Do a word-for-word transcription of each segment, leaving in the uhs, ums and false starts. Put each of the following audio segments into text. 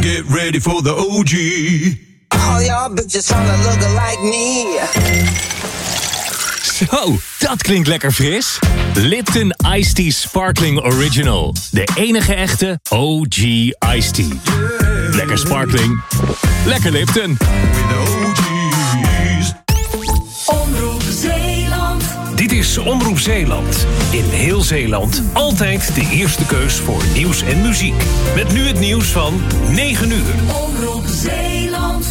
get ready for the O G. All y'all bitches tryna look like me. Zo, dat klinkt lekker fris. Lipton Iced Tea Sparkling Original. De enige echte O G Iced Tea. Lekker sparkling. Lekker Lipton. With the O G's. Omroep Zeeland. Dit is Omroep Zeeland. In heel Zeeland altijd de eerste keus voor nieuws en muziek. Met nu het nieuws van negen uur. Omroep Zeeland.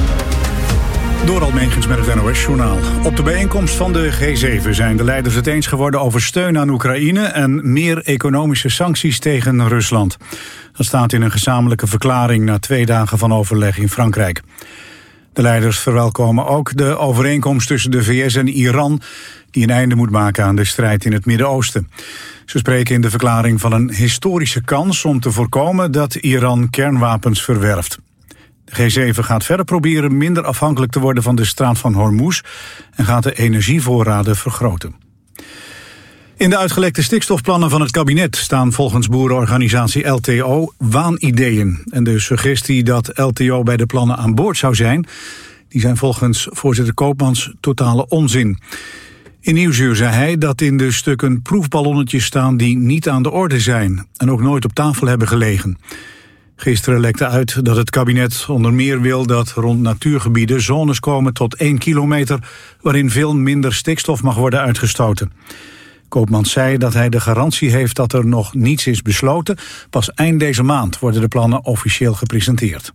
Door Almegens met het N O S-journaal. Op de bijeenkomst van de G zeven zijn de leiders het eens geworden over steun aan Oekraïne en meer economische sancties tegen Rusland. Dat staat in een gezamenlijke verklaring na twee dagen van overleg in Frankrijk. De leiders verwelkomen ook de overeenkomst tussen de V S en Iran, die een einde moet maken aan de strijd in het Midden-Oosten. Ze spreken in de verklaring van een historische kans om te voorkomen dat Iran kernwapens verwerft. De G zeven gaat verder proberen minder afhankelijk te worden van de straat van Hormuz en gaat de energievoorraden vergroten. In de uitgelekte stikstofplannen van het kabinet staan volgens boerenorganisatie L T O waanideeën. En de suggestie dat L T O bij de plannen aan boord zou zijn, die zijn volgens voorzitter Koopmans totale onzin. In Nieuwsuur zei hij dat in de stukken proefballonnetjes staan die niet aan de orde zijn en ook nooit op tafel hebben gelegen. Gisteren lekte uit dat het kabinet onder meer wil dat rond natuurgebieden zones komen tot één kilometer waarin veel minder stikstof mag worden uitgestoten. Koopmans zei dat hij de garantie heeft dat er nog niets is besloten. Pas eind deze maand worden de plannen officieel gepresenteerd.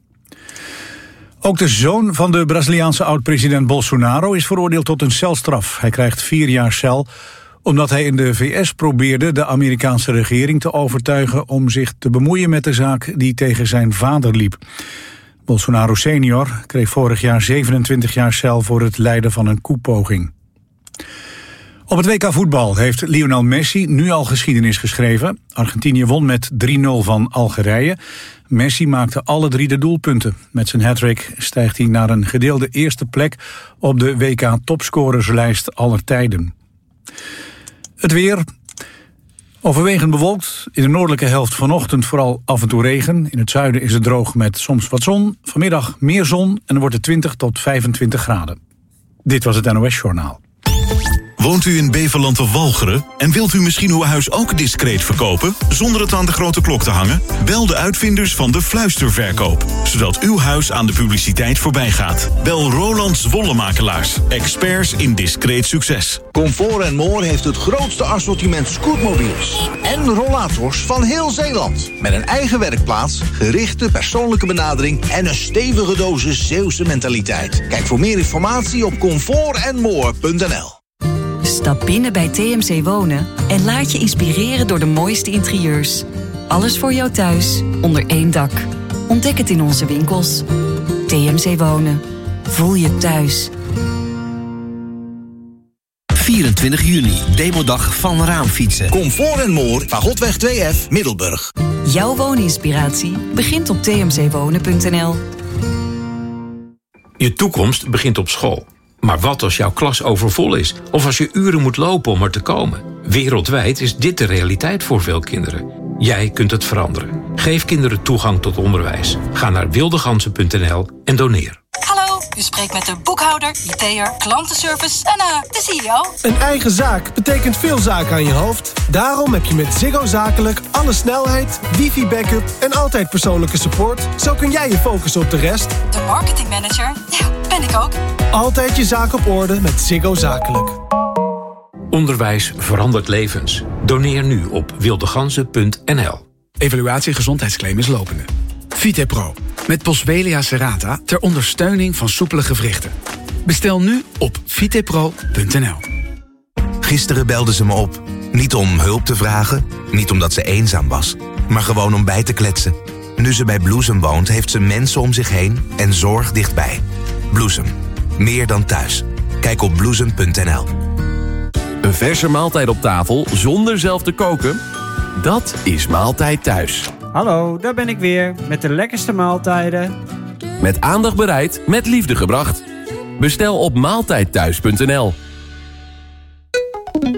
Ook de zoon van de Braziliaanse oud-president Bolsonaro is veroordeeld tot een celstraf. Hij krijgt vier jaar cel omdat hij in de V S probeerde de Amerikaanse regering te overtuigen om zich te bemoeien met de zaak die tegen zijn vader liep. Bolsonaro senior kreeg vorig jaar zevenentwintig jaar cel voor het leiden van een koepoging. Op het W K voetbal heeft Lionel Messi nu al geschiedenis geschreven. Argentinië won met drie nul van Algerije. Messi maakte alle drie de doelpunten. Met zijn hattrick stijgt hij naar een gedeelde eerste plek op de W K topscorerslijst aller tijden. Het weer. Overwegend bewolkt. In de noordelijke helft vanochtend vooral af en toe regen. In het zuiden is het droog met soms wat zon. Vanmiddag meer zon en dan wordt het twintig tot vijfentwintig graden. Dit was het N O S-journaal. Woont u in Beverland of Walcheren en wilt u misschien uw huis ook discreet verkopen zonder het aan de grote klok te hangen? Bel de uitvinders van de fluisterverkoop, zodat uw huis aan de publiciteit voorbij gaat. Bel Roland Wollemakelaars, experts in discreet succes. Comfort en More heeft het grootste assortiment scootmobiels en rollators van heel Zeeland. Met een eigen werkplaats, gerichte persoonlijke benadering en een stevige dosis Zeeuwse mentaliteit. Kijk voor meer informatie op comfort en more punt n l. Stap binnen bij T M C Wonen en laat je inspireren door de mooiste interieurs. Alles voor jou thuis, onder één dak. Ontdek het in onze winkels. T M C Wonen. Voel je thuis. vierentwintig juni, demodag van Raamfietsen. Comfort en More, Fagotweg twee F, Middelburg. Jouw wooninspiratie begint op t m c wonen punt n l. Je toekomst begint op school. Maar wat als jouw klas overvol is? Of als je uren moet lopen om er te komen? Wereldwijd is dit de realiteit voor veel kinderen. Jij kunt het veranderen. Geef kinderen toegang tot onderwijs. Ga naar wildegansen punt n l en doneer. Hallo, u spreekt met de boekhouder, I T'er, klantenservice en uh, de C E O. Een eigen zaak betekent veel zaken aan je hoofd. Daarom heb je met Ziggo Zakelijk alle snelheid, wifi-backup en altijd persoonlijke support. Zo kun jij je focussen op de rest. De marketingmanager, ja, ben ik ook. Altijd je zaak op orde met Ziggo Zakelijk. Onderwijs verandert levens. Doneer nu op wildegansen punt n l. Evaluatie gezondheidsclaim is lopende. Vitepro, met Boswellia serrata ter ondersteuning van soepele gewrichten. Bestel nu op vitepro punt n l. Gisteren belde ze me op. Niet om hulp te vragen, niet omdat ze eenzaam was, maar gewoon om bij te kletsen. Nu ze bij Bloesem woont, heeft ze mensen om zich heen en zorg dichtbij. Bloesem, meer dan thuis. Kijk op bloesem punt n l. Een verse maaltijd op tafel zonder zelf te koken? Dat is Maaltijd Thuis. Hallo, daar ben ik weer met de lekkerste maaltijden. Met aandacht bereid, met liefde gebracht. Bestel op maaltijd thuis punt n l.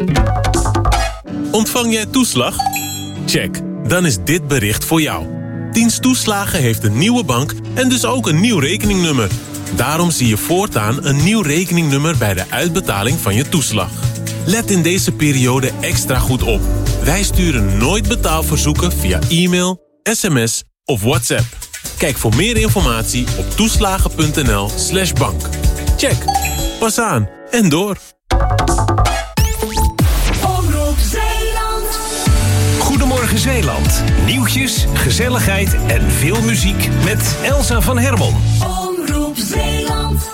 Ontvang jij toeslag? Check, dan is dit bericht voor jou. Dienst Toeslagen heeft een nieuwe bank en dus ook een nieuw rekeningnummer. Daarom zie je voortaan een nieuw rekeningnummer bij de uitbetaling van je toeslag. Let in deze periode extra goed op. Wij sturen nooit betaalverzoeken via e-mail, sms of WhatsApp. Kijk voor meer informatie op toeslagen.nl slash bank. Check. Pas aan en door. Omroep Zeeland. Goedemorgen Zeeland. Nieuwtjes, gezelligheid en veel muziek met Elsa van Hermon. Omroep Zeeland.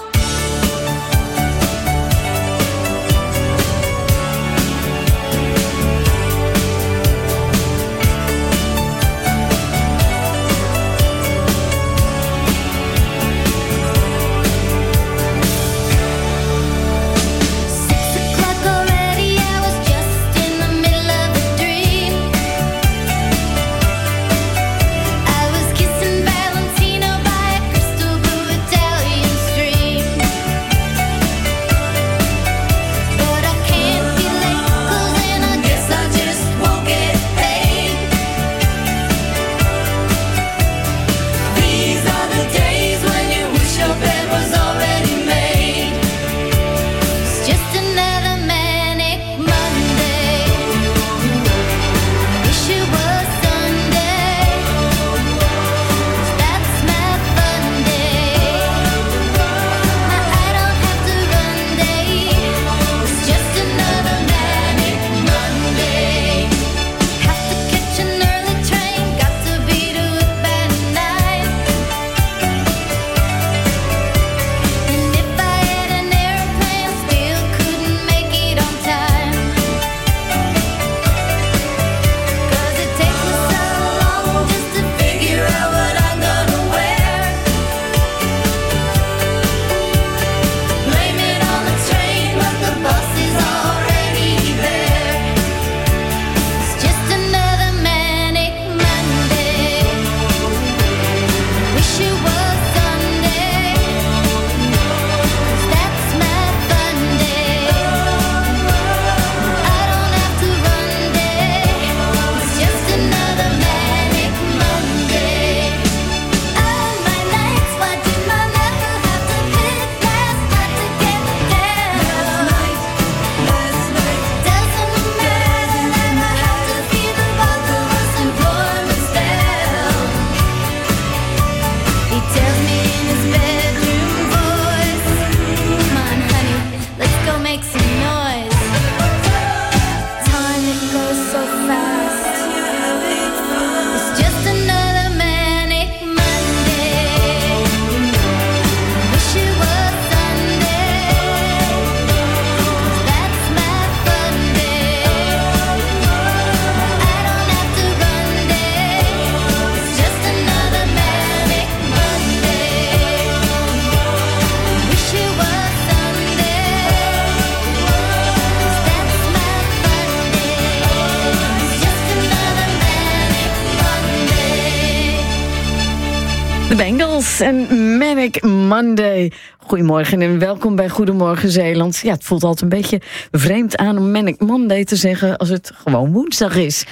De Bengals en Manic Monday. Goedemorgen en welkom bij Goedemorgen Zeeland. Ja, het voelt altijd een beetje vreemd aan om Manic Monday te zeggen als het gewoon woensdag is.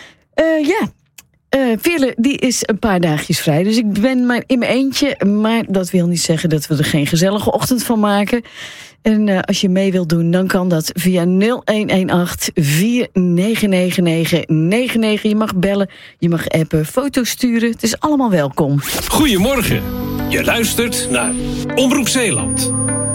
Uh, ja, uh, Veerle die is een paar dagjes vrij, dus ik ben maar in mijn eentje. Maar dat wil niet zeggen dat we er geen gezellige ochtend van maken. En uh, als je mee wilt doen, dan kan dat via nul een een acht vier negen negen negen negen negen. Je mag bellen, je mag appen, foto's sturen. Het is allemaal welkom. Goedemorgen. Je luistert naar Omroep Zeeland.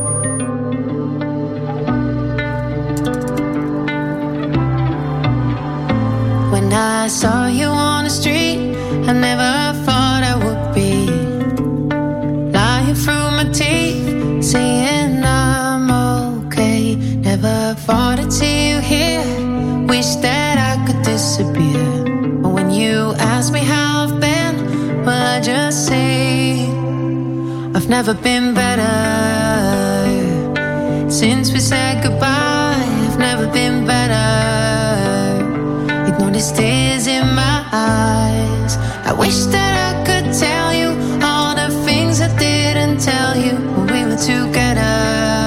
When I saw you on the street, I never thought I would be lying through my teeth, saying I'm okay. Never thought I'd see you here. Wish that I could disappear. But when you ask me how I've been, well, I just say I've never been better. Since we said goodbye, I've never been better. Ignore these tears in my eyes. I wish that I could tell you all the things I didn't tell you when we were together.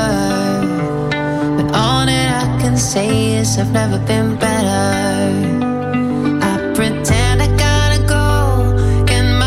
But all that I can say is I've never been better. I pretend I gotta go, get my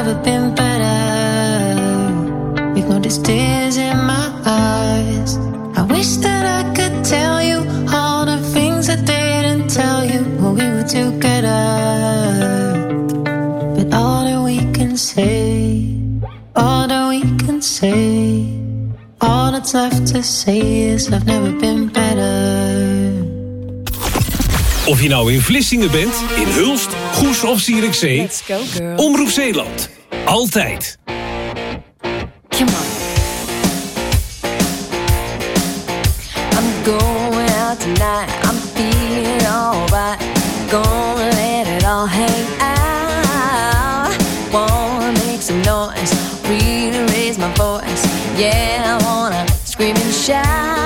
never been better. With no tears in my eyes. I wish that I could tell you all the things I didn't tell you when we were together. But all that we can say, all that we can say, all that's left to say is I've never been better. Of je nou in Vlissingen bent, in Hulst, Goes of Zierikzee. Let's go, girl. Omroep Zeeland. Altijd. Come on. I'm going out tonight. I'm feeling alright. Gonna let it all hang out. Wanna make some noise. Really raise my voice. Yeah, I wanna scream and shout.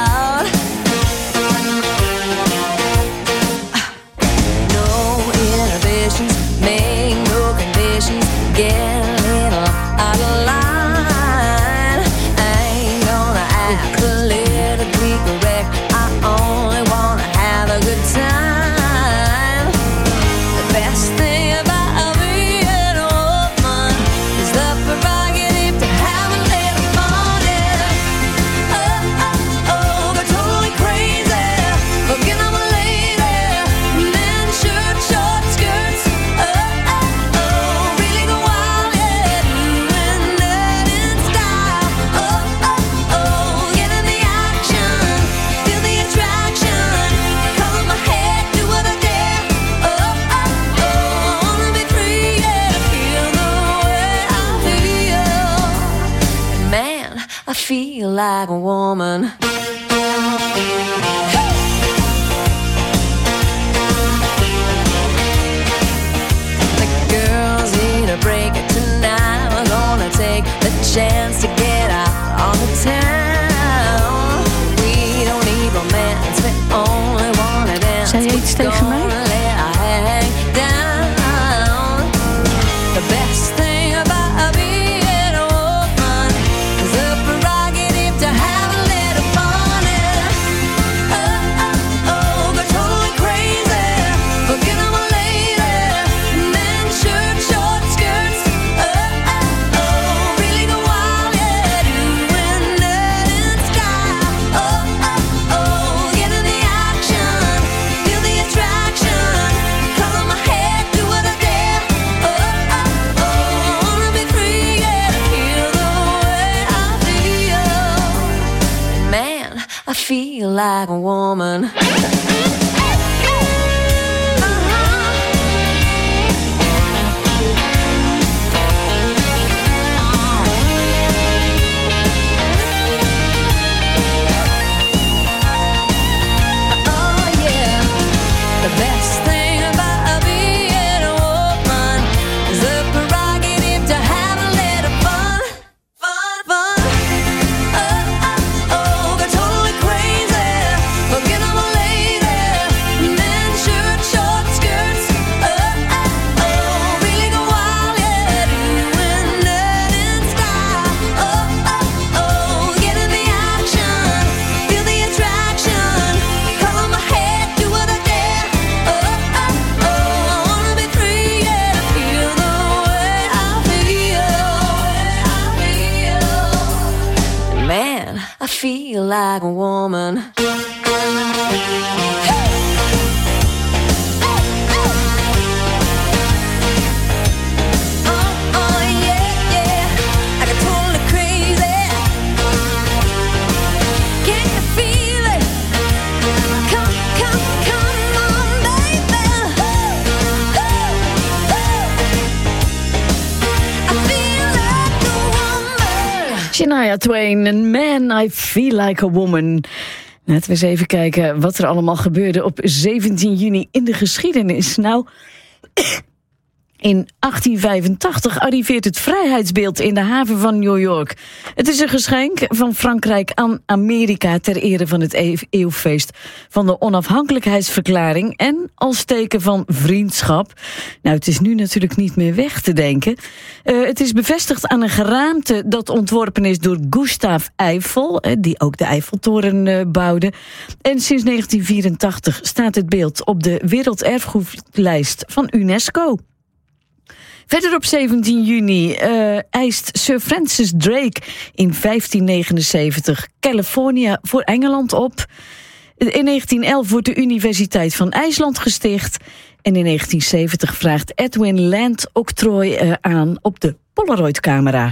Make no conditions, get a little out of line. I ain't gonna act politically correct. I only wanna have a good time. The best thing about being a woman is the prerogative to have a little fun. Yeah. Oh, oh, oh, they're totally crazy. Forget I'm a lady. Men, shirt, short skirts. I feel like a woman. The girls need a break tonight. We're gonna take the chance to get out on the town. We don't need romance, we only wanna dance. Zei je iets tegen mij? Hang down. The best thing about being a woman is the prerogative to have a little fun. Oh, oh, oh, they're totally crazy. Forget I'm a lady. Men, shirt, short skirts. Oh, oh, oh, really go wild, yeah. Doing that in sky. Oh, oh, oh, get in the action. Feel the attraction. Color my head, do what I dare. Oh, oh, oh, wanna be free, yeah. To feel the way I feel. Man, I feel like a woman. Oh yeah, the best thing about being a woman is the prerogative to have a little fun, fun, fun. Oh, oh, oh, they're totally crazy. Forget I'm a lady. Men, shirt, short skirts. Oh, oh, oh, really go wild, yeah. Doing that in style. Oh, oh, oh, get in the action. Feel the attraction. Color my head, do what I dare. Oh, oh, oh, I wanna be free, yeah. To feel the way I feel. Man, I feel like a woman. Oh, oh, yeah, yeah. I got totally crazy. Can you feel it? Come, come, come on, baby. I feel like a woman. Shania Twain, en Man, I Feel Like a Woman. Laten we eens even kijken wat er allemaal gebeurde op zeventien juni in de geschiedenis. Nou, in achttien vijfentachtig arriveert het vrijheidsbeeld in de haven van New York. Het is een geschenk van Frankrijk aan Amerika ter ere van het eeuwfeest van de onafhankelijkheidsverklaring en als teken van vriendschap. Nou, het is nu natuurlijk niet meer weg te denken. Uh, het is bevestigd aan een geraamte dat ontworpen is door Gustave Eiffel, uh, die ook de Eiffeltoren uh, bouwde. En sinds negentien vierentachtig staat het beeld op de werelderfgoedlijst van UNESCO. Verder op zeventien juni uh, eist Sir Francis Drake in vijftien negenenzeventig California voor Engeland op. In negentien elf wordt de Universiteit van IJsland gesticht. En in negentien zeventig vraagt Edwin Land octrooi uh, aan op de Polaroid-camera.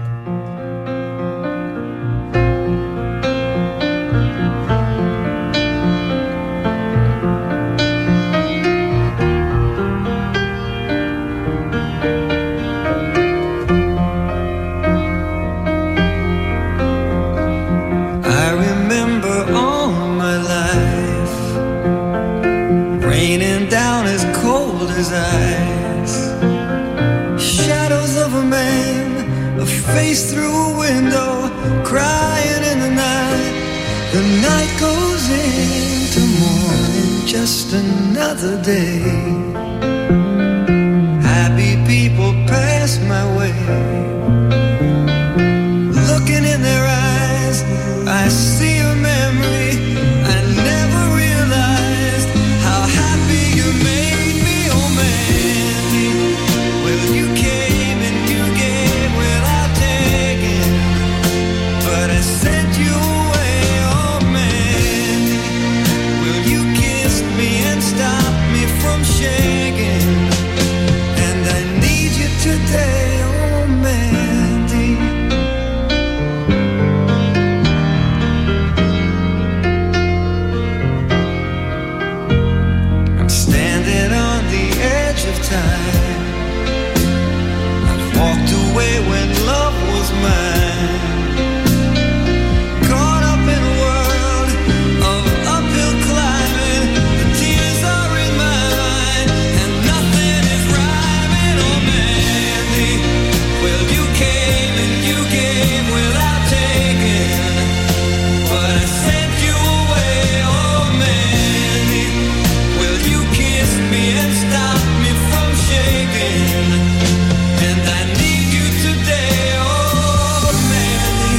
His eyes, shadows of a man, a face through a window, crying in the night. The night goes into morning, just another day. Happy people pass my way, looking in their eyes, I see a memory. I never realized how happy you made. You came and you gave without taking, but I sent you away, oh man. Well, you kissed me and stopped me from shaking, and I need you today, oh Mandy. I'm standing on the edge of time. Walked away when love was mine. Caught up in a world of uphill climbing. The tears are in my mind, and nothing is rhyming. Oh Mandy, well you came and you gave without taking, but I sent you away. Oh Mandy, well you kissed me and stopped me from shaking. And I need you today, oh Mandy.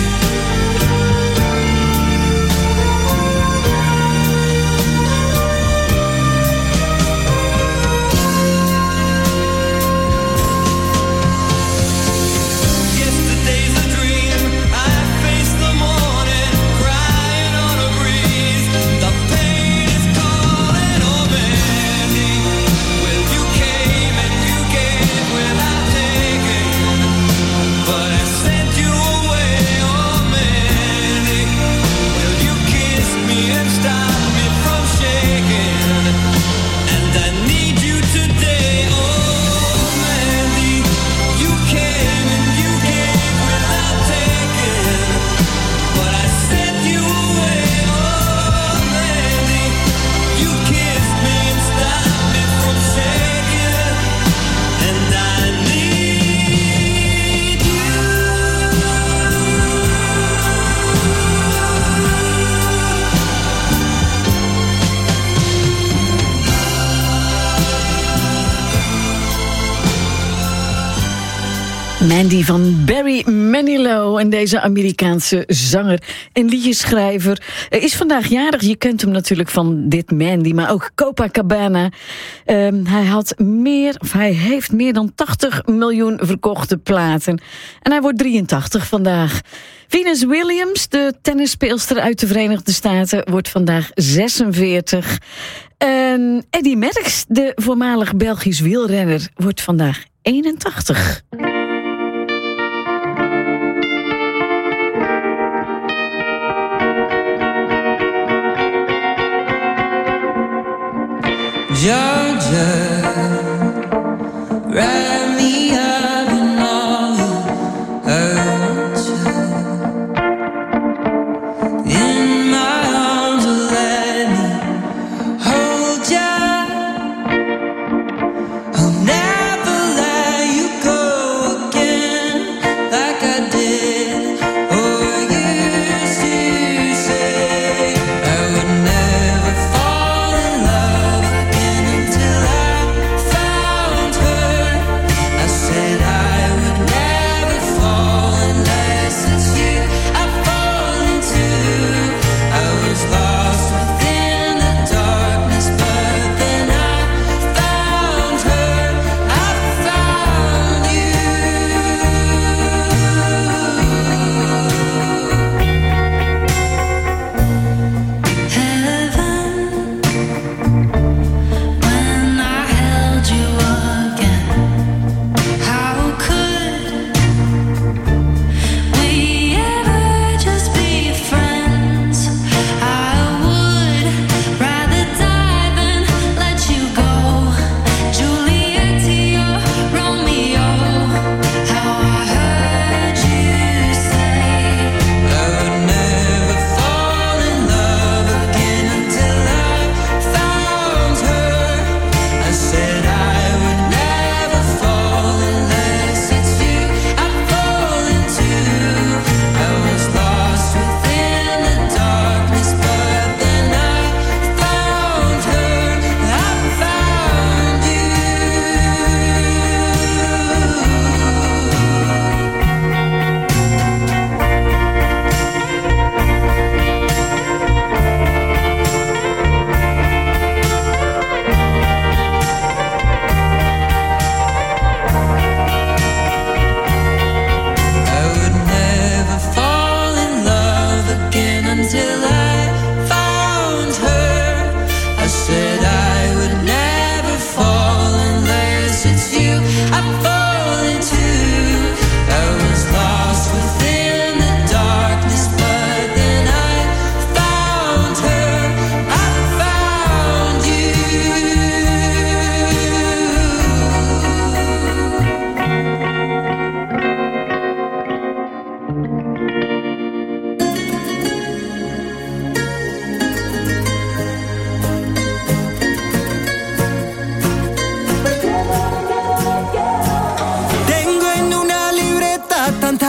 Yesterday's a dream, I face the morning, crying on a breeze. The pain is calling, oh Mandy. Well, you came and you gave without taking, but I sent you away, oh Mandy. Well, you kissed me and stopped me from shaking, and I need you today, oh Mandy. You came and you gave without taking, but I sent you away, oh Mandy. You kissed me and stopped me from shaking, and I need you. Mandy van Barry Manilow. En deze Amerikaanse zanger en liedjeschrijver is vandaag jarig. Je kent hem natuurlijk van dit Mandy, maar ook Copacabana. Um, hij had meer, of hij heeft meer dan tachtig miljoen verkochte platen. En hij wordt drieëntachtig vandaag. Venus Williams, de tennisspeelster uit de Verenigde Staten, wordt vandaag zesenveertig. En Eddy Merckx, de voormalig Belgisch wielrenner, wordt vandaag eenentachtig. Georgia, wrap me up in all your hurt. In my arms, let me hold ya. I'll never let you go.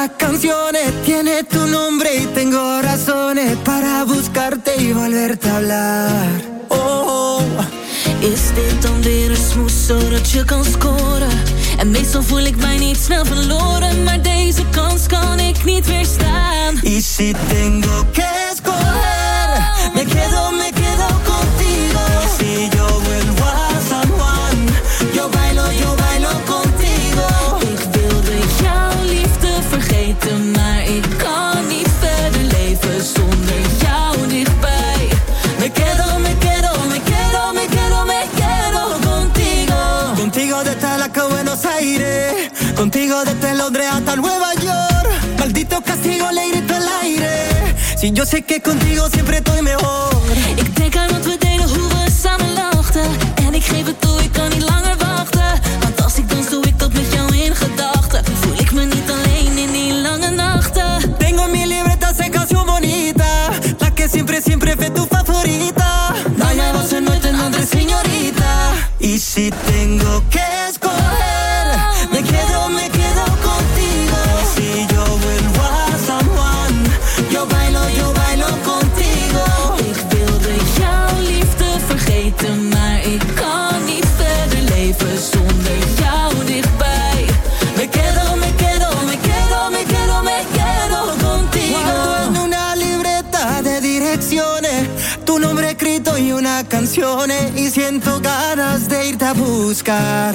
canciones tiene tu nombre y tengo razones para buscarte y volverte a hablar. Oh, is dit dan weer een smoes zodat je kan scoren? En meestal voel ik mij niet snel verloren, maar deze kans kan ik niet weerstaan. Y si tengo que escoger, me quedo, me quedo contigo. Si yo vuelvo a San Juan, yo bailo, yo bailo contigo. Ik wilde jouw liefde vergeten, maar ik kan niet verder leven zonder jou dichtbij. Me quedo, me quedo, me quedo, me quedo, me quedo contigo. Contigo desde Alaska a Buenos Aires, contigo desde Londres hasta Nueva York. Maldito castigo, le grito al aire. Si yo sé que contigo siempre estoy mejor. Ik denk aan wat we deden, hoe we samen lachten. En ik geef het toe, ik kan niet langer wachten. Want als ik dans, doe ik dat met jou in gedachten. Voel ik me niet alleen in die lange nachten. Tengo en mi libreta esa canción bonita, la que siempre, siempre fue tu favorita. No hay voz en nooit een andere señorita. Y si tengo que escoger, me quedo, me quedo contigo. Si yo vuelvo a San Juan, yo bailo, yo bailo contigo. Ik wilde jouw liefde vergeten, maar ik kan niet verder leven zonder jou dichtbij. Me quedo, me quedo, me quedo, me quedo, me quedo contigo. Guardo en una libreta de direcciones tu nombre escrito y una canción y siento ganas de irte a buscar.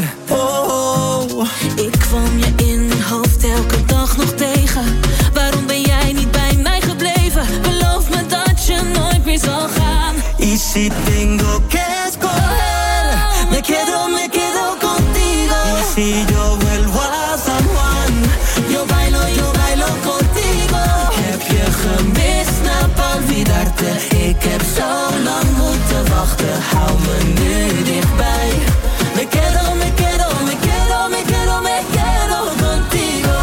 Oh, ik kwam je in mijn hoofd elke dag nog tegen. Waarom ben jij niet bij mij gebleven? Beloof me dat je nooit meer zal gaan. Y si tengo que escoger, me quedo, me quedo contigo. Y si yo vuelvo a San Juan, yo bailo, yo bailo contigo. Heb je gemist, na pa olvidarte. Ik heb zo lang moeten wachten, hou me nu dichtbij. Me quedo, me quedo, me quedo, me quedo, me quedo contigo.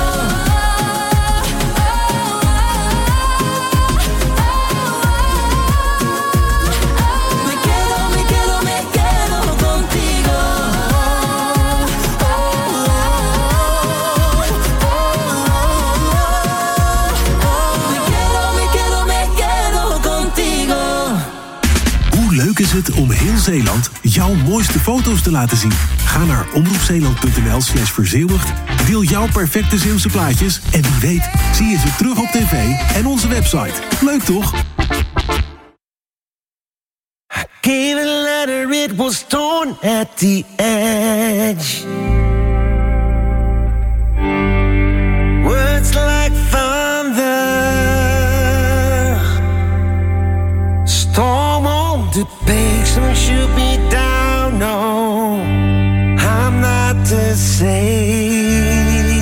Me quedo, me quedo, me quedo contigo. Me quedo, me quedo, me quedo contigo. Hoe leuk is het om heel Zeeland jouw mooiste foto's te laten zien? Ga naar omroepzeeland.nl slash verzilligd. Deel jouw perfecte Zeeuwse plaatjes en wie weet zie je ze terug op tv en onze website. Leuk toch? Gave a letter, it was torn at the edge. Words like thunder, storm on the page, don't shoot me down, no, I'm not the same.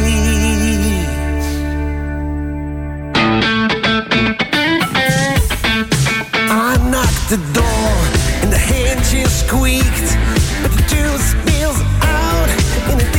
I knocked the door and the hinges squeaked, but the truth spills out in a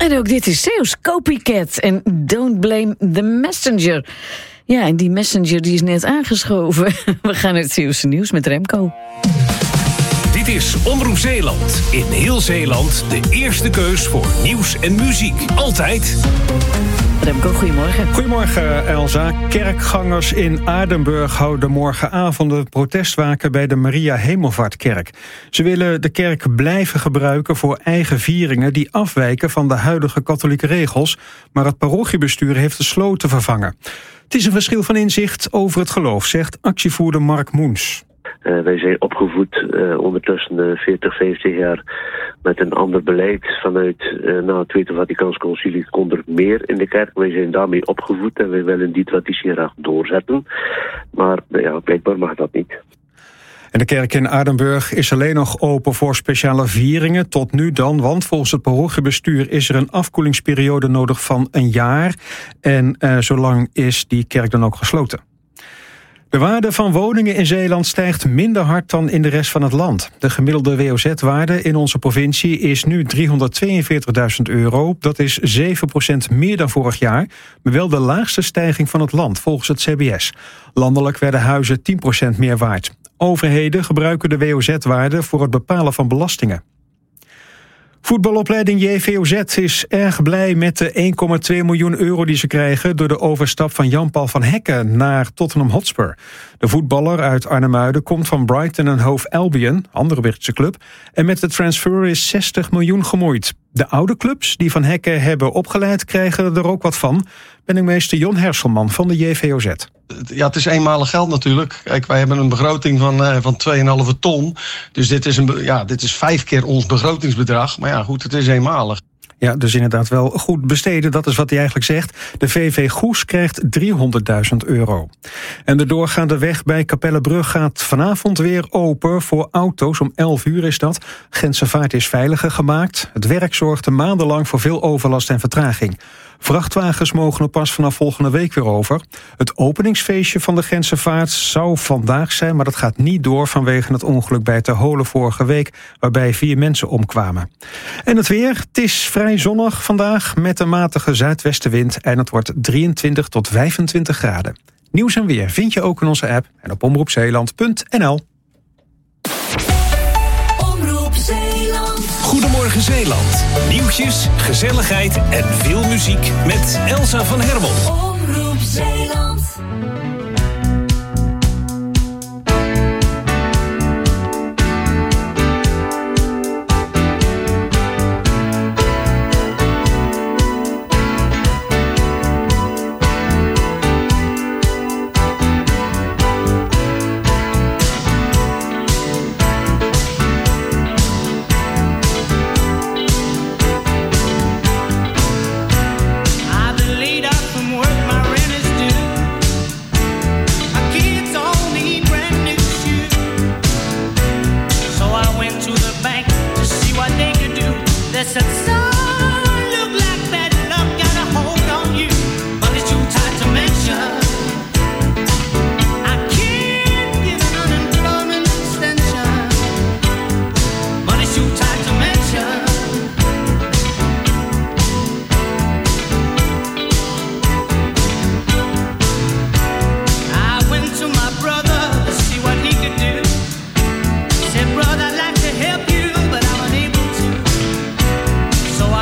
En ook dit is Zeus, Copycat en Don't Blame the Messenger. Ja, en die messenger die is net aangeschoven. We gaan naar het Zeeuwse nieuws met Remco. Dit is Omroep Zeeland. In heel Zeeland de eerste keus voor nieuws en muziek. Altijd. Remco, goedemorgen. Goedemorgen, Elsa. Kerkgangers in Aardenburg houden morgenavond een protestwaken bij de Maria Hemelvaartkerk. Ze willen de kerk blijven gebruiken voor eigen vieringen die afwijken van de huidige katholieke regels, maar het parochiebestuur heeft de sloot te vervangen. Het is een verschil van inzicht over het geloof, zegt actievoerder Mark Moens. Uh, wij zijn opgevoed uh, ondertussen uh, veertig, vijftig jaar met een ander beleid vanuit uh, na het Tweede Vaticaans Concilie kon er meer in de kerk. Wij zijn daarmee opgevoed en wij willen die traditie graag doorzetten. Maar uh, ja, blijkbaar mag dat niet. En de kerk in Aardenburg is alleen nog open voor speciale vieringen, tot nu dan, want volgens het parochiebestuur is er een afkoelingsperiode nodig van een jaar. En uh, zolang is die kerk dan ook gesloten. De waarde van woningen in Zeeland stijgt minder hard dan in de rest van het land. De gemiddelde W O Z-waarde in onze provincie is nu driehonderdtweeënveertigduizend euro. Dat is zeven procent meer dan vorig jaar, maar wel de laagste stijging van het land volgens het C B S. Landelijk werden huizen tien procent meer waard. Overheden gebruiken de W O Z-waarde voor het bepalen van belastingen. Voetbalopleiding J V O Z is erg blij met de één komma twee miljoen euro die ze krijgen door de overstap van Jan-Paul van Hekken naar Tottenham Hotspur. De voetballer uit Arnhemuiden komt van Brighton en Hove Albion, andere Britse club, en met de transfer is zestig miljoen gemoeid. De oude clubs die Van Hekken hebben opgeleid krijgen er ook wat van. Penningmeester Jon Herselman van de J V O Z. Ja, het is eenmalig geld natuurlijk. Kijk, wij hebben een begroting van, uh, van twee komma vijf ton. Dus dit is, een, ja, dit is vijf keer ons begrotingsbedrag. Maar ja, goed, het is eenmalig. Ja, dus inderdaad wel goed besteden, dat is wat hij eigenlijk zegt. De V V Goes krijgt driehonderdduizend euro. En de doorgaande weg bij Capellebrug gaat vanavond weer open voor auto's. Om elf uur is dat. Gentse Vaart is veiliger gemaakt. Het werk zorgde maandenlang voor veel overlast en vertraging. Vrachtwagens mogen er pas vanaf volgende week weer over. Het openingsfeestje van de Gentse Vaart zou vandaag zijn, maar dat gaat niet door vanwege het ongeluk bij Ter Holen vorige week, waarbij vier mensen omkwamen. En het weer, het is vrij zonnig vandaag met een matige zuidwestenwind en het wordt drieëntwintig tot vijfentwintig graden. Nieuws en weer vind je ook in onze app en op omroep zeeland punt n l. Omroep Zeeland. Goedemorgen Zeeland. Nieuwtjes, gezelligheid en veel muziek met Elsa van Hermel. Omroep Zeeland. So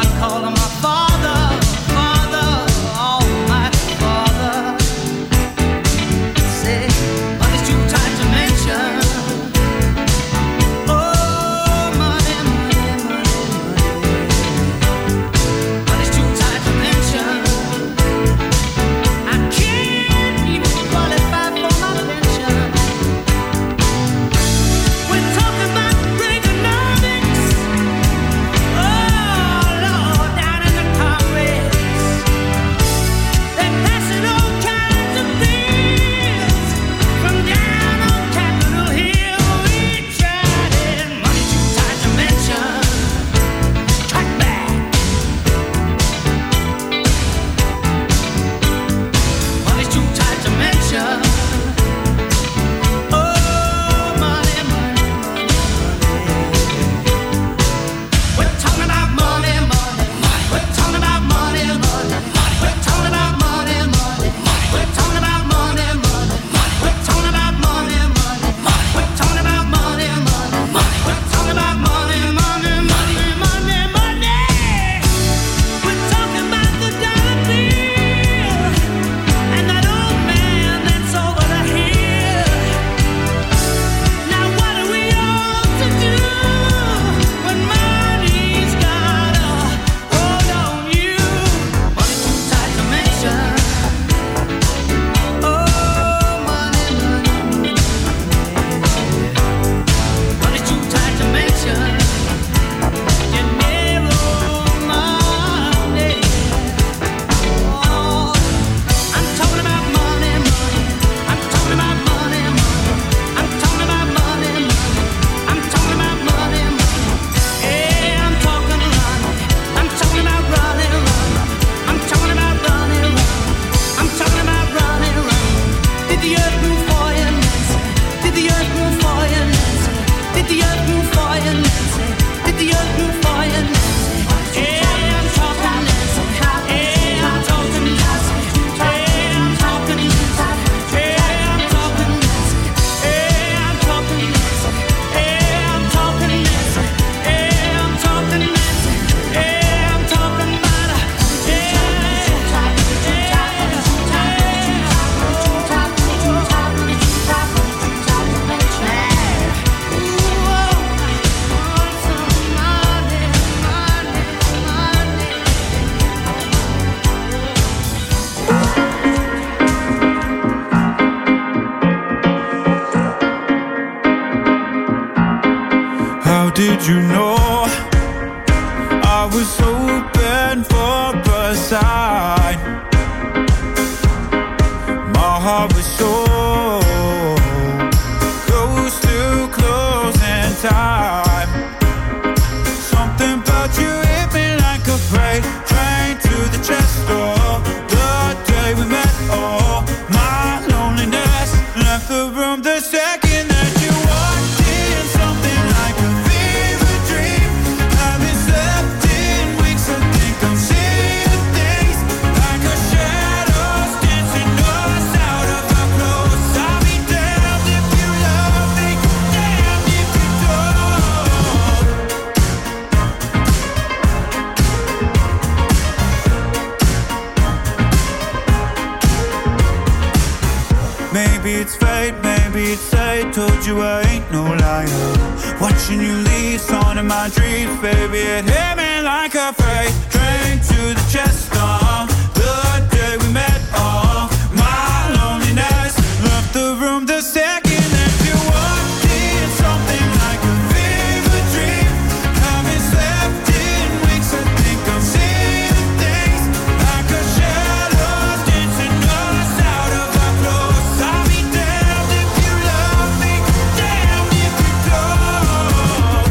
it's fate, maybe it's fate. Told you I ain't no liar. Watching you leave, song in my dreams, baby, it hit me like a freight train to the chest. Uh, the day we met, oh, my loneliness left the room the second that you walked in. Something like a fever dream. Haven't slept in weeks. I think I'm seeing things like a shadow dancing us out of our clothes. I'll be damned if you love me, damned if you don't.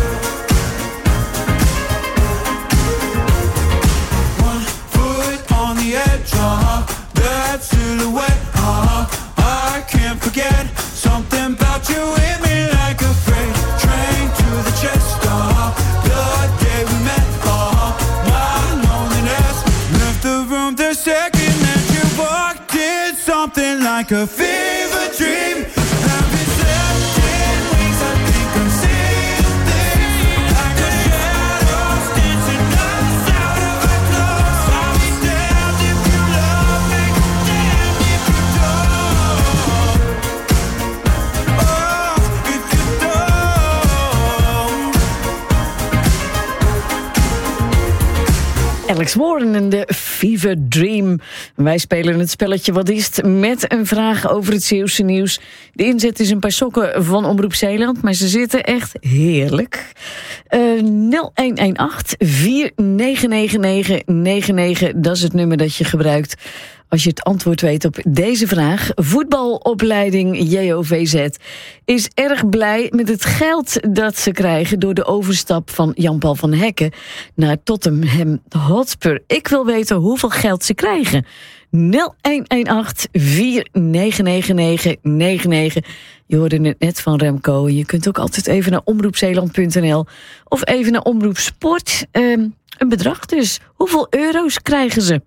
One foot on the edge, uh-huh, that silhouette, uh-huh, I can't forget. Something about you hit me like a freight train to the chest, uh-huh, the day we met, uh-huh, my loneliness left the room the second that you walked in. Something like a fever dream. Haven't slept in weeks. I think I'm seeing things like a shadow dancing us out of our clothes. I'll be damned if you love me, damned if you don't. Oh, if you don't. Alex Warren en de Fever Dream. Wij spelen het spelletje Wat is het? Met een vraag over het Zeeuwse nieuws. De inzet is een paar sokken van Omroep Zeeland, maar ze zitten echt heerlijk. Uh, nul een een acht vier negen negen negen negen negen, dat is het nummer dat je gebruikt als je het antwoord weet op deze vraag. Voetbalopleiding J O V Z is erg blij met het geld dat ze krijgen door de overstap van Jan-Paul van Hekken naar Tottenham Hotspur. Ik wil weten hoeveel geld ze krijgen. nul een een acht vier negen negen negen negen negen. Je hoorde het net van Remco. Je kunt ook altijd even naar omroep zeeland punt n l of even naar Omroep Sport. Um, een bedrag dus. Hoeveel euro's krijgen ze?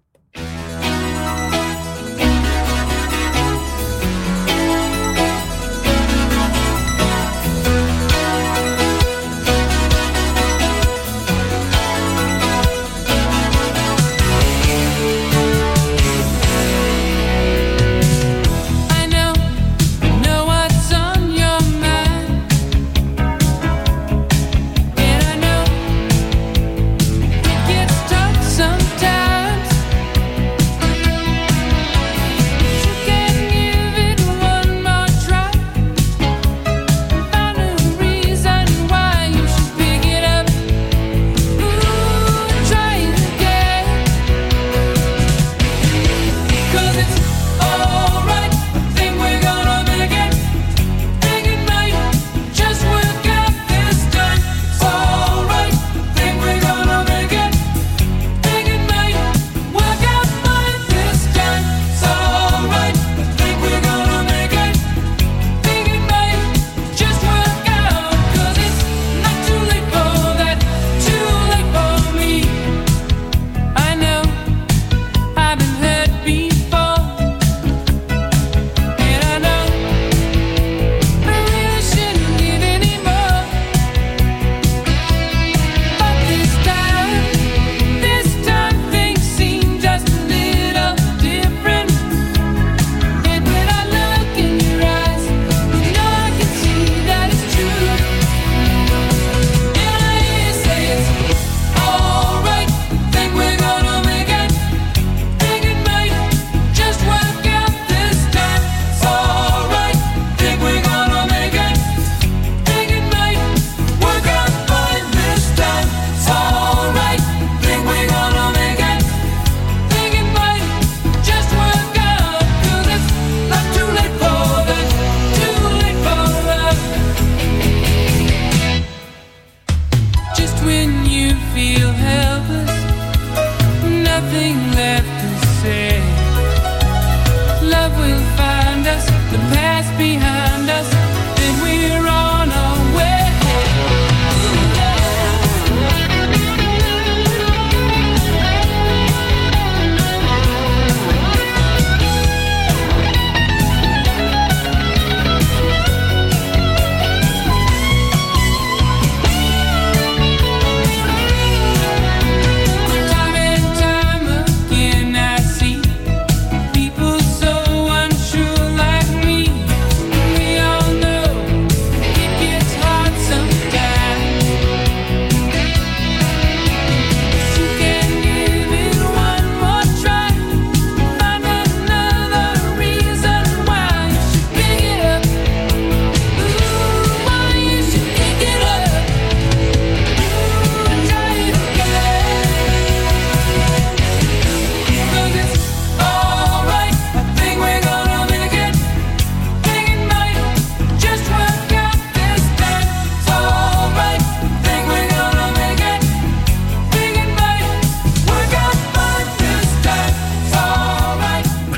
Time and time again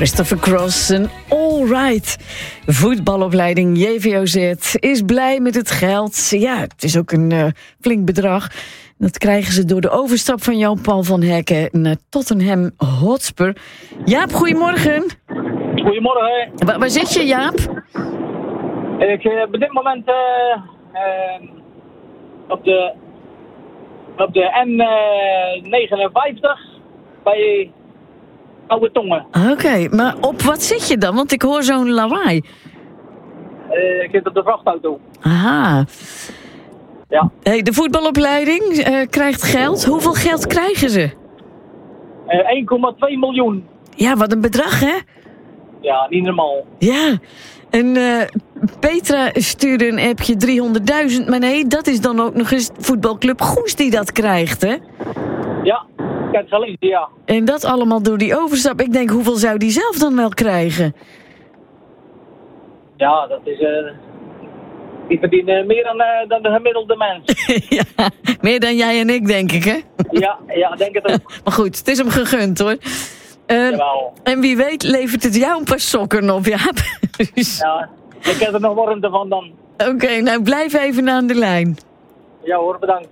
Christopher Cross en All Right. Voetbalopleiding J V O Z is blij met het geld. Ja, het is ook een uh, flink bedrag. Dat krijgen ze door de overstap van Jan-Paul van Hekken naar Tottenham Hotspur. Jaap, goedemorgen. Goedemorgen. Waar, waar zit je, Jaap? Ik ben op dit moment uh, uh, op de, op de N negenenvijftig bij Oude Tongen. Oké, okay, maar op wat zit je dan? Want ik hoor zo'n lawaai. Uh, ik zit op de vrachtauto. Aha. Ja. Hey, de voetbalopleiding uh, krijgt geld. Hoeveel geld krijgen ze? Uh, één komma twee miljoen. Ja, wat een bedrag, hè? Ja, niet normaal. Ja. En uh, Petra stuurde een appje driehonderdduizend. Maar nee, dat is dan ook nog eens voetbalclub Goes die dat krijgt, hè? Ja, ik heb het gelezen, ja. En dat allemaal door die overstap. Ik denk, hoeveel zou die zelf dan wel krijgen? Ja, dat is... Uh, die verdienen meer dan, uh, dan de gemiddelde mens. Ja, meer dan jij en ik, denk ik, hè? Ja, ja, denk het ook. Maar goed, het is hem gegund, hoor. Uh, en wie weet levert het jou een paar sokken op, Jaap. Dus... Ja, ik heb er nog warmte van dan. Oké, okay, nou blijf even aan de lijn. Ja hoor, bedankt.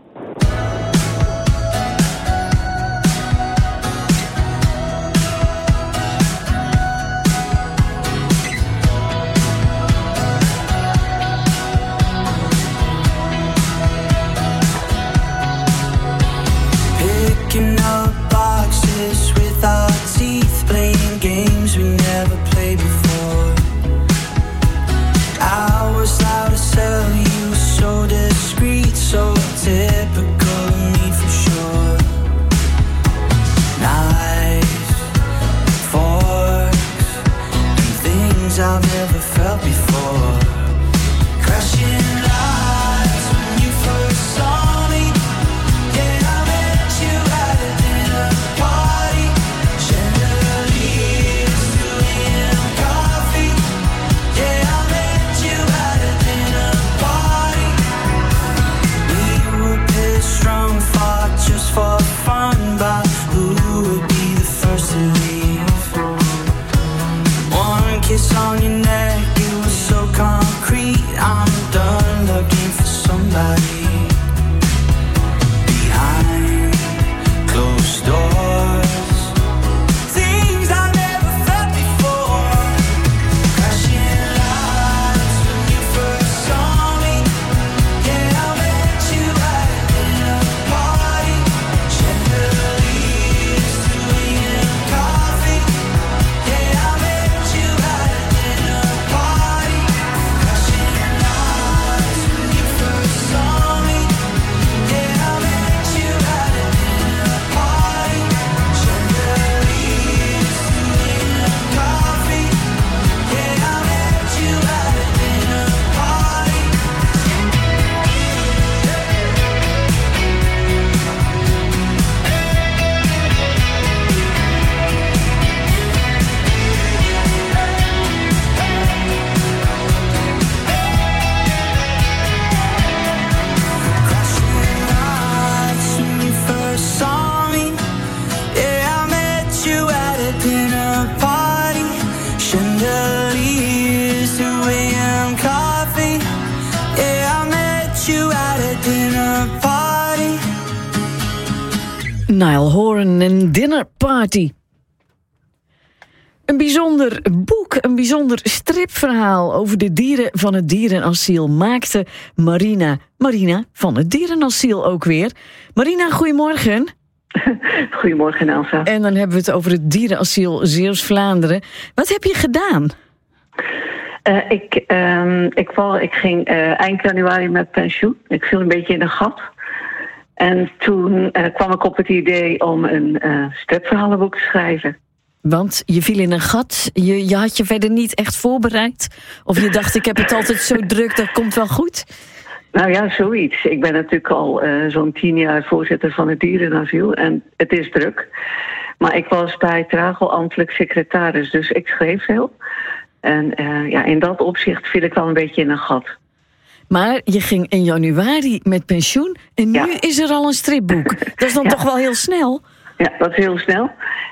Picking up boxes with our teeth, playing games we never played before. I was out to tell you, so discreet, so typical of me for sure. Knives, forks, and things I've never felt before. Crashing lights when you first saw me. Yeah, I met you at a dinner party. Chandeliers, doing coffee. Yeah, I met you at a dinner party. We were pissed strong, fought just for fun, but who would be the first to leave? One kiss on your neck, it was so concrete. I'm done looking for somebody behind closed doors. Things I never felt before. Crashing lights when you first saw me. Yeah, I met you at a dinner party. Chandeliers, doing coffee. Yeah, I met you at a dinner party. Crashing lights when you first saw me. Yeah, I met you at a dinner party. Chandeliers, doing coffee. Yeah, I met you at a dinner party. Lights when you first saw me. Yeah, I met you at a dinner party. Chandeliers, doing coffee. Yeah, I met you at a dinner party. Niall Horan en Dinner Party. Een bijzonder boek, een bijzonder stripverhaal over de dieren van het dierenasiel maakte Marina. Marina van het dierenasiel ook weer. Marina, goedemorgen. Goedemorgen, Elsa. En dan hebben we het over het dierenasiel Zeeuws-Vlaanderen. Wat heb je gedaan? Uh, ik, um, ik, val, ik ging uh, eind januari met pensioen. Ik viel een beetje in een gat. En toen uh, kwam ik op het idee om een uh, stripverhalenboek te schrijven. Want je viel in een gat, je, je had je verder niet echt voorbereid? Of je dacht, ik heb het altijd zo druk, dat komt wel goed? Nou ja, zoiets. Ik ben natuurlijk al uh, zo'n tien jaar voorzitter van het dierenasiel. En het is druk. Maar ik was bij Tragel ambtelijk secretaris, dus ik schreef veel. En uh, ja, in dat opzicht viel ik wel een beetje in een gat. Maar je ging in januari met pensioen en nu ja. is er al een stripboek. Dat is dan ja. toch wel heel snel? Ja, dat is heel snel.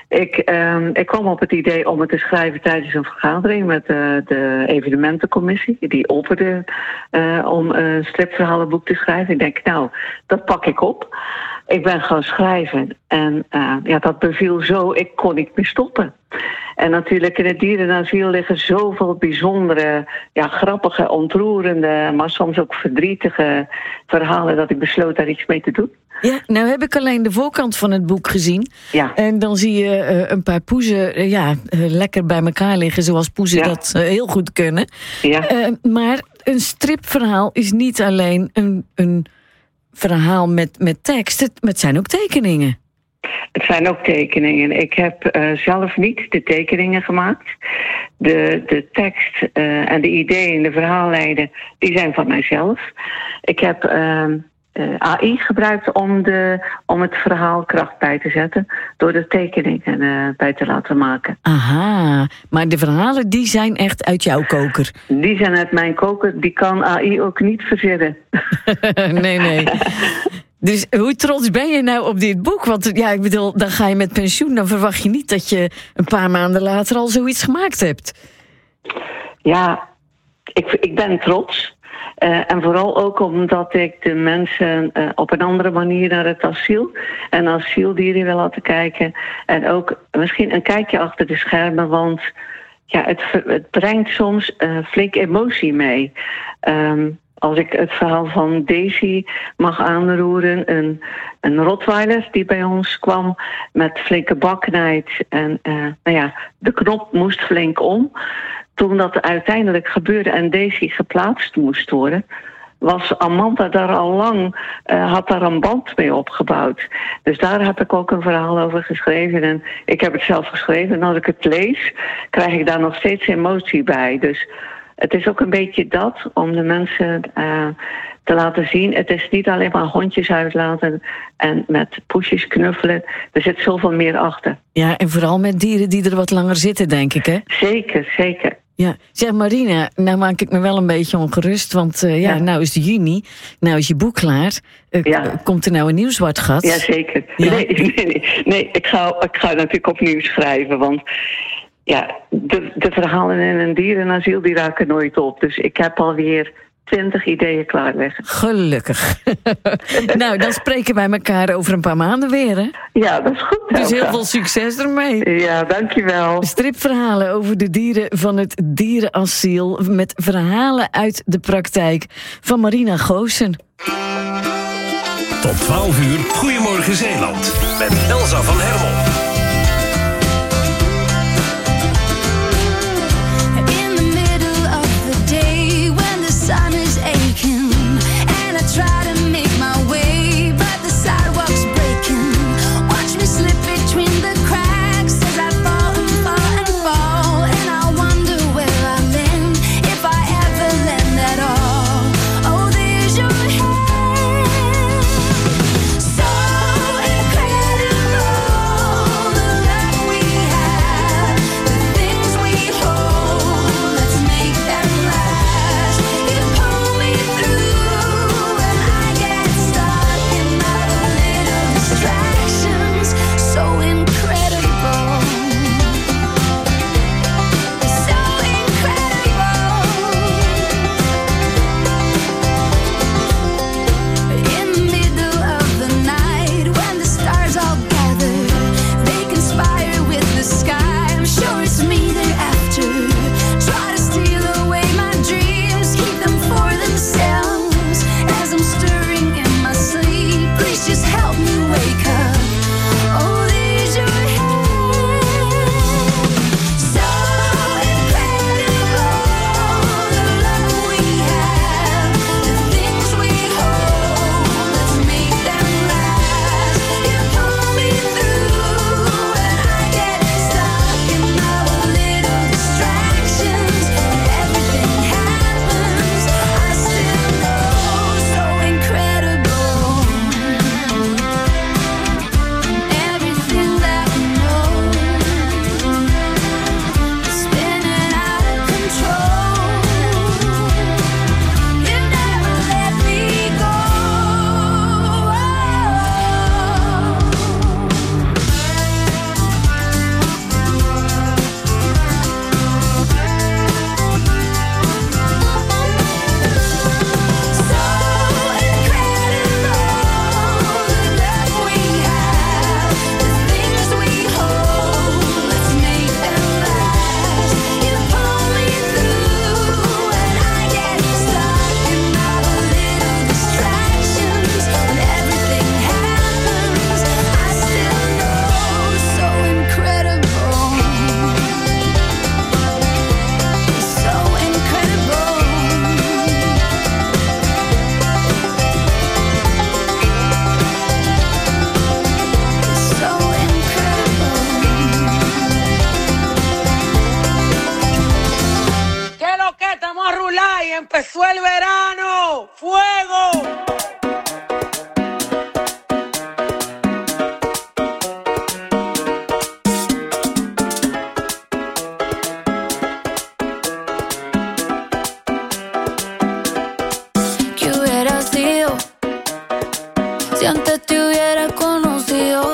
Ik, um, ik kwam op het idee om het te schrijven tijdens een vergadering met uh, de evenementencommissie. Die opperde uh, om een stripverhalenboek te schrijven. Ik denk, nou, dat pak ik op. Ik ben gaan schrijven en uh, ja, dat beviel zo, ik kon niet meer stoppen. En natuurlijk in het dierenasiel liggen zoveel bijzondere, ja, grappige, ontroerende, maar soms ook verdrietige verhalen dat ik besloot daar iets mee te doen. Ja, nou heb ik alleen de voorkant van het boek gezien. Ja. En dan zie je uh, een paar poezen uh, ja, uh, lekker bij elkaar liggen, zoals poezen ja. dat uh, heel goed kunnen. Ja. Uh, maar een stripverhaal is niet alleen een, een verhaal met, met tekst, het, het zijn ook tekeningen. Het zijn ook tekeningen. Ik heb uh, zelf niet de tekeningen gemaakt. De, de tekst uh, en de ideeën, de verhaallijnen, die zijn van mijzelf. Ik heb uh, uh, A I gebruikt om, de, om het verhaal kracht bij te zetten, door de tekeningen uh, bij te laten maken. Aha, maar de verhalen die zijn echt uit jouw koker. Die zijn uit mijn koker, die kan A I ook niet verzinnen. nee, nee. Dus hoe trots ben je nou op dit boek? Want ja, ik bedoel, dan ga je met pensioen, dan verwacht je niet dat je een paar maanden later al zoiets gemaakt hebt. Ja, ik, ik ben trots. Uh, en vooral ook omdat ik de mensen uh, op een andere manier naar het asiel en asieldieren wil laten kijken. En ook misschien een kijkje achter de schermen, want ja, het, het brengt soms uh, flink emotie mee. Um, Als ik het verhaal van Daisy mag aanroeren, een, een Rottweiler die bij ons kwam met flinke baknijd. En uh, nou ja, de knop moest flink om. Toen dat uiteindelijk gebeurde en Daisy geplaatst moest worden, was Amanda daar al lang, uh, had daar een band mee opgebouwd. Dus daar heb ik ook een verhaal over geschreven. En ik heb het zelf geschreven. En als ik het lees, krijg ik daar nog steeds emotie bij. Dus het is ook een beetje dat, om de mensen uh, te laten zien. Het is niet alleen maar hondjes uitlaten en met poesjes knuffelen. Er zit zoveel meer achter. Ja, en vooral met dieren die er wat langer zitten, denk ik, hè? Zeker, zeker. Ja, zeg Marina, nou maak ik me wel een beetje ongerust, want uh, ja, ja, nou is het juni, nou is je boek klaar. Uh, ja. Komt er nou een nieuw zwart gat? Ja, zeker. Ja. Nee, nee, nee, nee ik, ga, ik ga natuurlijk opnieuw schrijven, want ja, de, de verhalen in een dierenasiel die raken nooit op. Dus ik heb alweer twintig ideeën klaar liggen. Gelukkig. Nou, dan spreken wij elkaar over een paar maanden weer, hè? Ja, dat is goed. Dus heel veel succes ermee. Ja, dankjewel. Stripverhalen over de dieren van het dierenasiel, met verhalen uit de praktijk van Marina Goossen. Tot twaalf uur, Goedemorgen Zeeland. Met Elsa van Hermel. Sun is aching, and I try to make my way, but the sidewalk's breaking. Watch me slip between the cracks as I fall and fall and fall, and I wonder where I'll land, if I ever land at all. Oh, there's your hand, so incredible, the luck we have, the things we hold, let's make them last. You pull me through, and I empezó el verano. ¡Fuego! ¿Qué hubiera sido si antes te hubiera conocido?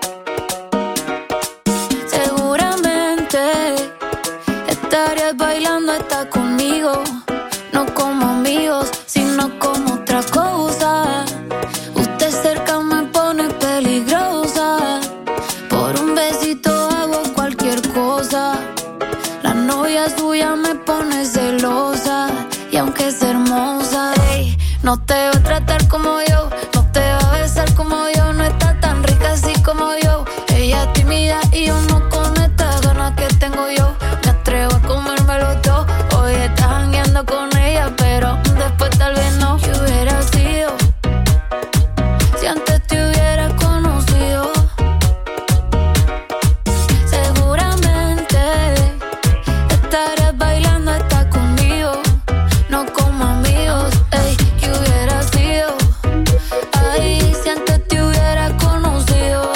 Seguramente estarías bailando hasta conmigo, no como amigos, sino como otra cosa. Usted cerca me pone peligrosa, por un besito hago cualquier cosa. La novia suya me pone celosa, y aunque es hermosa, ey, no te va a tratar como yo, no te va a besar como yo, no está tan rica así como yo. Ella es tímida y yo no con estas ganas que tengo yo. Me atrevo a comérmelo todo. Hoy estás jangueando con ella, pero después tal vez no. ¿Qué hubiera sido si antes te hubiera conocido? Seguramente estarías bailando hasta conmigo, no como amigos. Ey, ¿qué hubiera sido? Ay, si antes te hubiera conocido.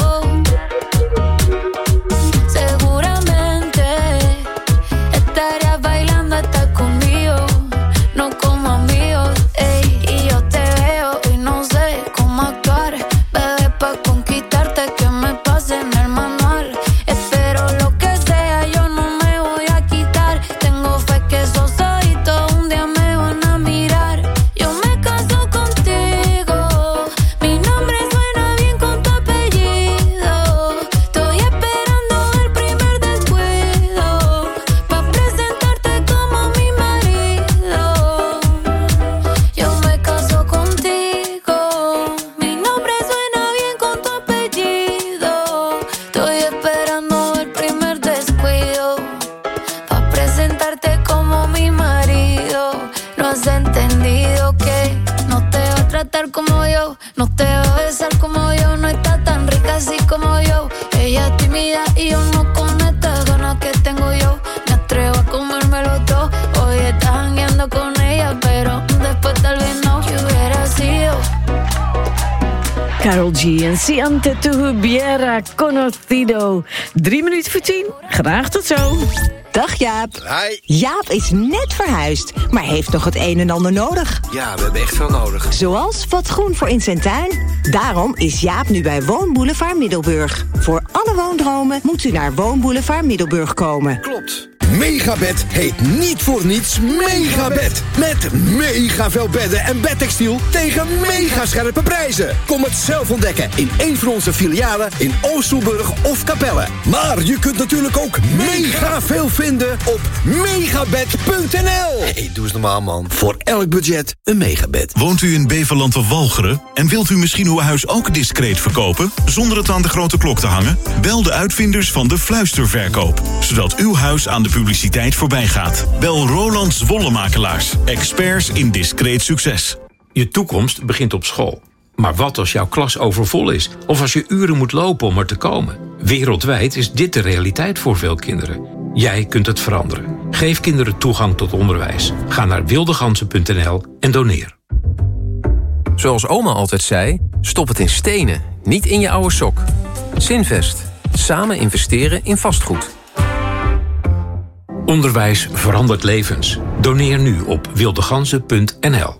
Seguramente estarías bailando hasta conmigo, no como amigos. Ey, y yo te veo y no sé cómo actuar, bebé, pa' conquistarte que me pase en el manual. Espero lo que sea, yo no me voy a quitar. Tengo fe que esos ojitos un día me van a mirar. Yo me caso contigo, mi nombre suena bien con tu apellido. Estoy esperando el primer descuido, pa' presentarte como mi marido. Yo me caso contigo, mi nombre suena bien con tu apellido. Estoy esperando el primer descuido, pa' presentarte como mi marido. No has entendido que no te va a tratar como yo, no te va a besar como yo, no está tan rica así como yo. Ella es tímida y yo no con estas ganas que tengo yo. Me atrevo a comérmelo todo. Hoy estás jangueando con ella, pero después tal vez no. ¿Qué hubiera sido? Karol G en Si antes te hubiera conocido. Drie minuten voor tien. Graag tot zo. Dag Jaap. Jaap is net verhuisd, maar heeft nog het een en ander nodig. Ja, we hebben echt veel nodig. Zoals wat groen voor in zijn tuin. Daarom is Jaap nu bij Woonboulevard Middelburg. Voor alle woondromen moet u naar Woonboulevard Middelburg komen. Klopt. Megabed heet niet voor niets Megabed. Met mega veel bedden en bedtextiel tegen mega scherpe prijzen. Kom het zelf ontdekken in een van onze filialen in Oosterburg of Capelle. Maar je kunt natuurlijk ook mega veel vinden op megabed punt n l. Hey, doe eens normaal, man. Voor elk budget een Megabed. Woont u in Beverland of Walcheren en wilt u misschien uw huis ook discreet verkopen zonder het aan de grote klok te hangen? Bel de uitvinders van de fluisterverkoop, zodat uw huis aan de publiciteit voorbij gaat. Bel Roland Zwollemakelaars, experts in discreet succes. Je toekomst begint op school. Maar wat als jouw klas overvol is? Of als je uren moet lopen om er te komen? Wereldwijd is dit de realiteit voor veel kinderen. Jij kunt het veranderen. Geef kinderen toegang tot onderwijs. Ga naar wildegansen punt n l en doneer. Zoals oma altijd zei, stop het in stenen, niet in je oude sok. Zinvest. Samen investeren in vastgoed. Onderwijs verandert levens. Doneer nu op wildegansen punt n l.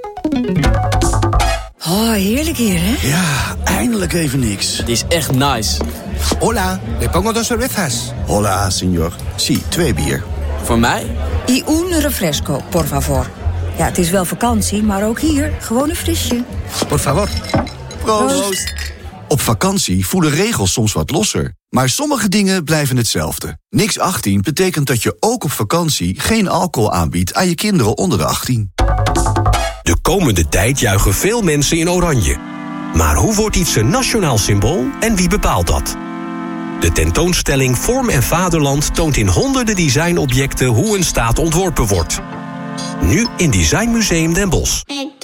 Oh, heerlijk hier, hè? Ja, eindelijk even niks. Het is echt nice. Hola, le pongo dos cervezas. Hola, señor. Sí, twee bier. Voor mij? Y un refresco, por favor. Ja, het is wel vakantie, maar ook hier gewoon een frisje. Por favor. Proost. Proost. Op vakantie voelen regels soms wat losser. Maar sommige dingen blijven hetzelfde. Niks achttien betekent dat je ook op vakantie geen alcohol aanbiedt aan je kinderen onder de achttien. De komende tijd juichen veel mensen in oranje. Maar hoe wordt iets een nationaal symbool en wie bepaalt dat? De tentoonstelling Vorm en Vaderland toont in honderden designobjecten hoe een staat ontworpen wordt. Nu in Designmuseum Den Bosch.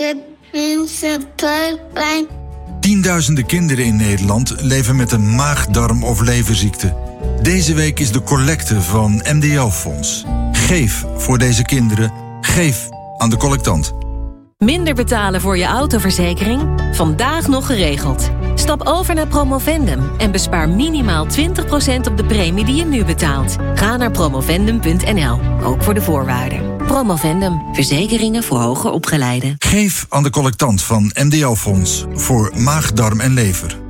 Tienduizenden kinderen in Nederland leven met een maag, darm of leverziekte. Deze week is de collecte van M D O-fonds. Geef voor deze kinderen. Geef aan de collectant. Minder betalen voor je autoverzekering? Vandaag nog geregeld. Stap over naar Promovendum en bespaar minimaal twintig procent op de premie die je nu betaalt. Ga naar promovendum punt n l, ook voor de voorwaarden. Promovendum, verzekeringen voor hoger opgeleiden. Geef aan de collectant van M D L Fonds voor maag, darm en lever.